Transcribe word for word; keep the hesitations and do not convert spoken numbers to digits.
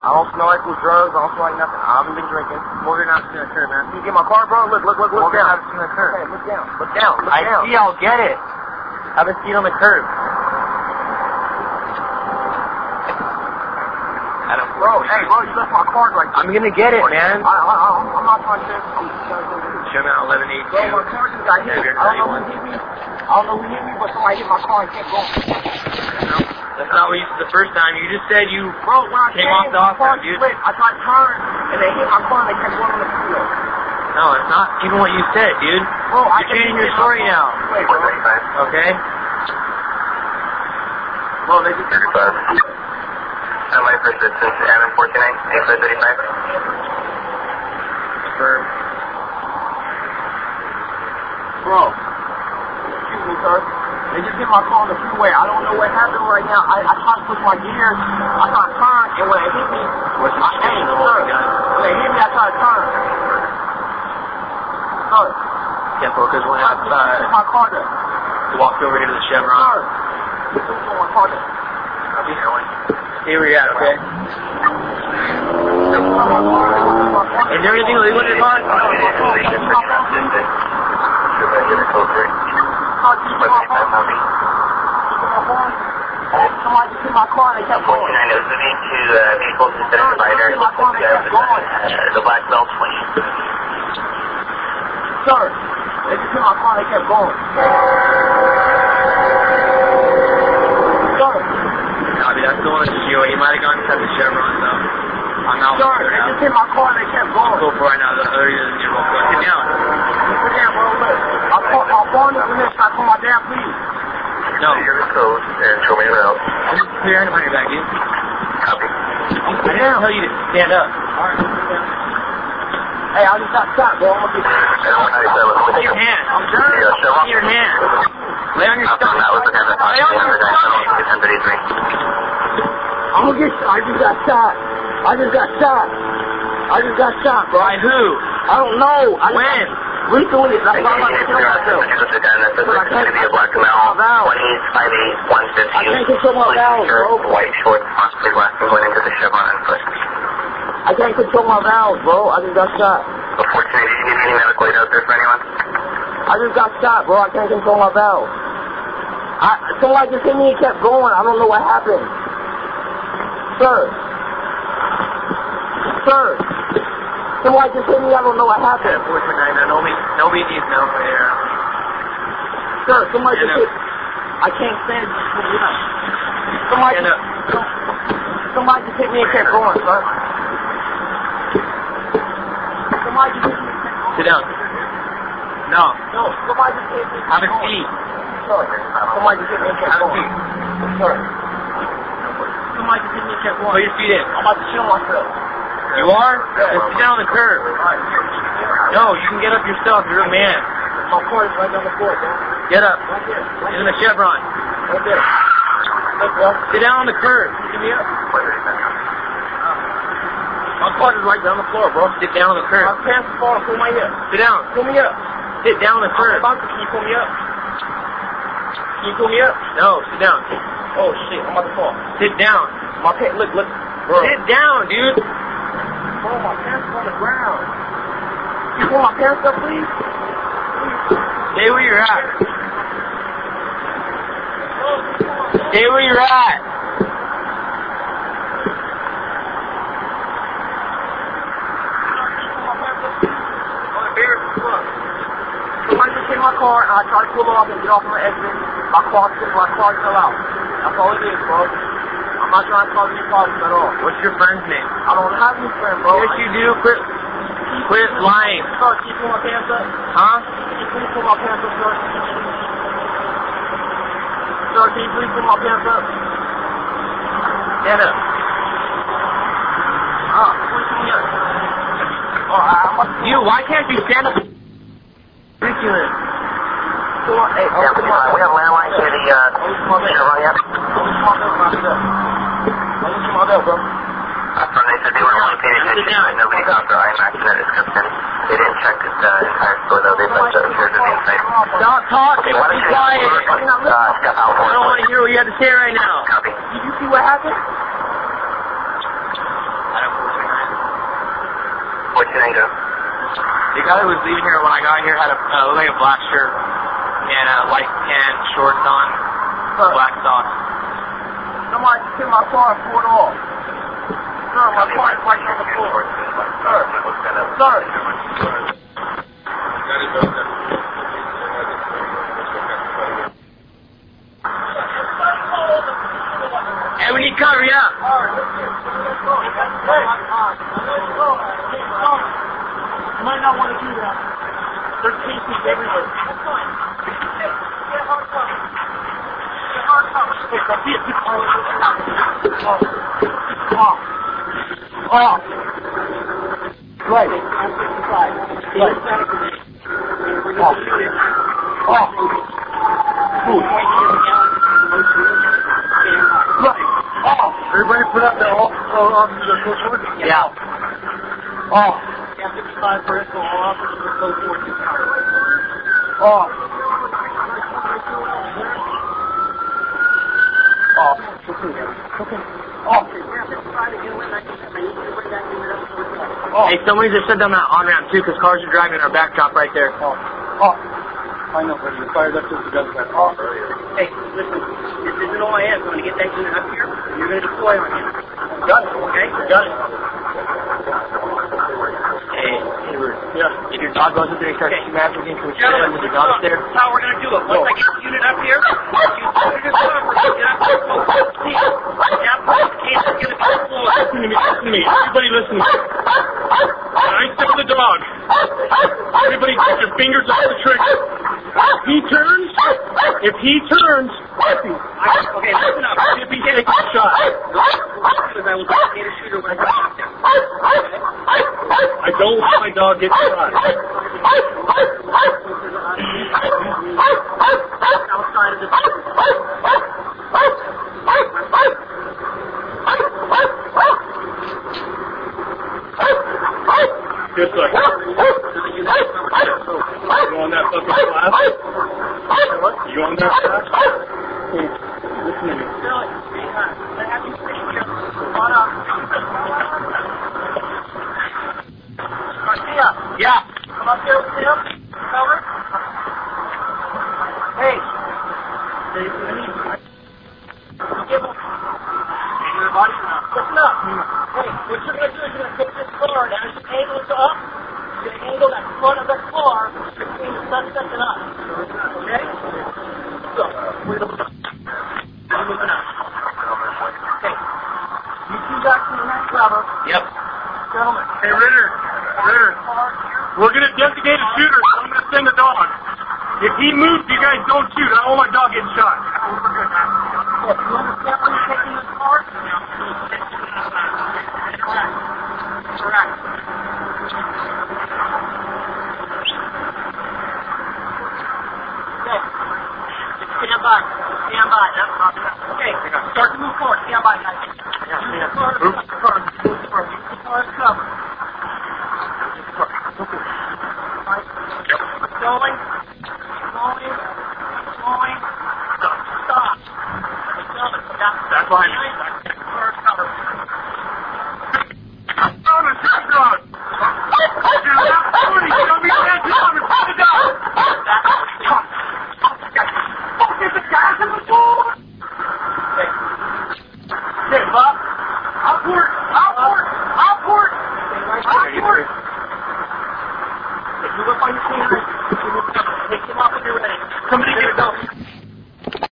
I don't smell like with drugs. I don't smell like nothing. I haven't been drinking. Well, you're not seeing the curb, man. Can you get my car, bro? Look, look, look, look Well, down. you're not seeing the curb. Okay, look down. Look down. Look I down. see, I'll get it. Have a seat on the curb. Adam, Bro, hey, bro, you left my card right there. I'm gonna get it, man. I, I, I, I'm not trying to... I'm just trying to... Show me out eleven eighteen. Bro, my car just got hit. I don't know who hit me. I don't know who hit me, but somebody hit my car and kept going. No, that's not what you said the first time. You just said you Bro, when I came came, off the my car offense, dude. split. I tried to turn, and they hit my car and they kept going on the freeway. No, it's not even what you said, dude. Bro, I You're changing your story now. Wait, bro. Okay? Bro, they just thirty-five. Somebody for assistance, Adam forty-nine, eighty-five thirty-five. For... Bro, excuse me, sir. They just hit my car on the freeway. I don't know what happened right now. I, I tried to push my gears. I tried to turn, and when it hit me, What's I, hey, sir, when it hit me, I tried to turn. Sir. Can't focus when I outside. took my car there. You walked over here to the Chevron. Sir. I took my car there. Stay where you're at, okay? Is there anything illegal in your car? Somebody just hit my car and they kept going. forty-nine, it was moving to uh, vehicle assistant provider. My car and they kept going. The black belt twenty. Sir, they just hit my car and they kept going. Sir. Copy, that's the one that's you. He might have gone to the Chevron, though. I'm not Sir, they just hit my car and they kept going. Go for right now. The other is your go. Sit down. Sit down, bro. Look. I called my phone in this. I called my dad, please. No. Here's the code and show me around. Just put your hand behind your back, dude. Copy. I didn't tell you to stand up. Alright, sit down. Hey, I just got shot, bro. I'm gonna get Put your hand. I'm done. Put your hand. Lay on your stomach. That was the kind of Lay on your stomach. ten thirty-three. I'm gonna get shot. I just got shot. I just got shot. I just got shot, bro. By who? I don't know. I When? Got, recently, that's why I'm about to kill myself. It's going to be a black Camaro, twenty, five eight, one fifty. I can't control my valves, bro. White shorts, possibly black, and going into the Chevron and foot. I can't control my valves, bro. I just got shot. Unfortunately, did you need any medical aid out there for anyone? I just got shot, bro. I can't control my valves. I, somebody just hit me and kept going. I don't know what happened. Sir. Sir. Somebody just hit me. I don't know what happened. four two nine. Nobody, nobody needs no for here. Sir, somebody Stand just up. hit. I can't stand it. Somebody Stand just, up. somebody just hit me and kept going, sir. Somebody just hit me and kept going. Sit down. No. No, somebody just hit me. Have a seat. Sorry. Somebody just hit me and kept Have a going. seat. Sorry. Somebody just hit me and kept going. Put your feet in. I'm about to kill myself. You are? Yeah. Then sit down on the curb. Alright, here. No, you can get up yourself. You're a man. My car is right down the floor, bro. Get up. Right there. Right Get in the Chevron. Right there. Look, bro. Sit down on the curb. Get me up. My car is right down the floor, bro. Sit down on the My curb. pants are falling. Pull my up. Sit down. Pull me up. Sit down on the I'm curb. about to. Can you pull me up? Can you pull me up? No, sit down. Oh, shit. I'm about to fall. Sit down. My pants. Look, look. Bro. Sit down, dude. Bro, my pants are on the ground. Can you pull my pants up, please? Stay where you're at. Stay where you're at. Somebody just hit my car and I tried to pull off and get off my exit. My car, my car fell out. That's all it is, bro. I'm not trying to cause any problems at all. What's your friend's name? I don't have any friend, bro. Yes, you do. Quit, quit lying. Sir, can you pull my pants up? Huh? Can you please pull my pants up, sir? Sir, can you please pull my pants up? Get up. Ah, please pull me up. Oh, I, I'm about to... You, why can't you stand up? Ridiculous. Pull my... Hey, Yeah, oh, we pull my... have landline to the uh, Chevron yet. I'll lose my belt, my belt. I'll lose my belt, bro. Uh, from they said they were only paying attention to it. Nobody got their IMAX and that description. They didn't check the uh, entire store though. They left the shares of the inside. Stop talking. Why don't Be you quiet. uh, step out for I don't want to hear what you have to say right now. Copy. Did you see what happened? I What's your name, Joe? The guy that was leaving here when I got here had a uh, looked like a black shirt and uh, white pants, shorts on, Sir, black socks. somebody just hit my car and pulled off. Sir, my car is right on the floor. Sir, sir. Hey, we need cover, yeah. You might not want to do that. There's cases everywhere. That's fine. Hey, get hard cover. Get hard cover. Hey, come here. Off. Off. Off. Right. Right. Off. Off. Move. Right. Off. Everybody put up their off. Off to the close order. Yeah. Off. fifty-five for it, so all officers will go forward to power. Off. Off. Okay. Off. Off. Hey, somebody just shut down that on-ramp, too, because cars are driving in our backdrop right there. Off. Off. I know, but you fired up just the gun back. Off. Hey, listen, this isn't all I have. I'm going to get that unit up here, and you're going to deploy on him. Got it. Okay? Got it. Hey, Hayward, Yeah. if your dog goes up there and starts Okay. smashing into a chair with the dog up there, That's how we're going to do it. Once I get the unit up here, you put it in cover, you get up there, so see, that point, the case is going to be deployed. Listen to me. Listen to me. Everybody listen to me. I tell the dog. Everybody get your fingers off the trigger. If he turns, if he turns, Tippy, I, okay, listen up. Tippy takes a shot. Because I will get a shooter when I get up there. I don't want my dog get shot. Outside of the... Good luck. You on that fucking class? You on that class? Hey, listen to me. Garcia, yeah. come up here with him. Cover. Hey. Give him. Listen up. Hey, what you're going to do is you're going to take this car, and as you angle it up, you're going to angle that front of the car between the suspect and us. Okay? So, we're moving up. We're moving up. Okay. You two guys in the next level. Yep. Gentlemen. Hey, Ritter. Ritter. We're going to designate a shooter, so I'm going to send a dog. If he moves, you guys don't shoot. I don't want my dog getting shot. Yes, you understand where you're taking this car? Correct. Correct. Okay. Just stand by. Stand by. Okay. Start to move forward. Stand by, guys. Use the car. Use the car. Use the car. Use the car as cover. Use the car. Right. Going. Going. Going. Stop. Stop. That's fine. Somebody get it go.